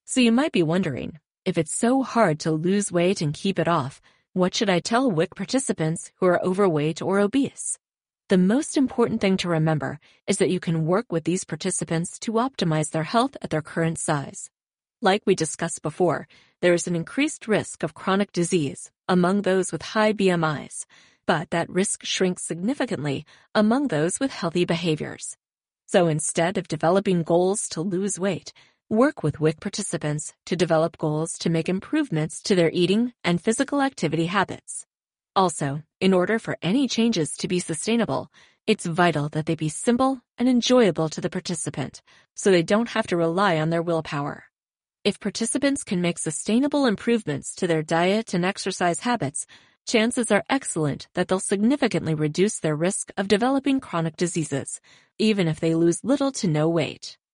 So you might be wondering, if it's so hard to lose weight and keep it off, what should I tell WIC participants who are overweight or obese? The most important thing to remember is that you can work with these participants to optimize their health at their current size. Like we discussed before, there is an increased risk of chronic disease among those with high BMIs, but that risk shrinks significantly among those with healthy behaviors. So instead of developing goals to lose weight, work with WIC participants to develop goals to make improvements to their eating and physical activity habits. Also, in order for any changes to be sustainable, it's vital that they be simple and enjoyable to the participant, so they don't have to rely on their willpower. If participants can make sustainable improvements to their diet and exercise habits, chances are excellent that they'll significantly reduce their risk of developing chronic diseases, even if they lose little to no weight.